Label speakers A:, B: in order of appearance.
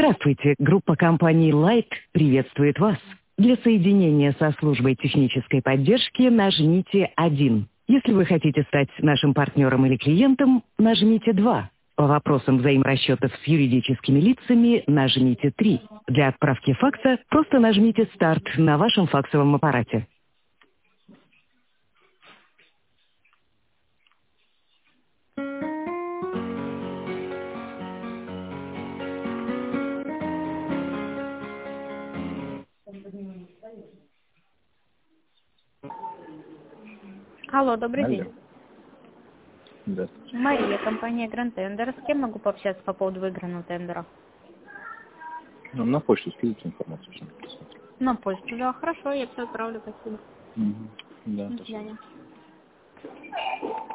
A: Здравствуйте, группа компаний Light приветствует вас. Для соединения со службой технической поддержки нажмите 1. Если вы хотите стать нашим партнером или клиентом, нажмите 2. По вопросам взаиморасчетов с юридическими лицами нажмите 3. Для отправки факса просто нажмите «Старт» на вашем факсовом аппарате.
B: Алло, добрый
C: Алло.
B: день.
C: Здравствуйте.
B: Мария, компания Grand Tender. С кем могу пообщаться по поводу выигранного тендера?
C: Ну, на почту скидывайте информацию. Все.
B: На почту, да, хорошо, я все отправлю, спасибо.
C: Да,
B: До
C: спасибо.
B: свидания.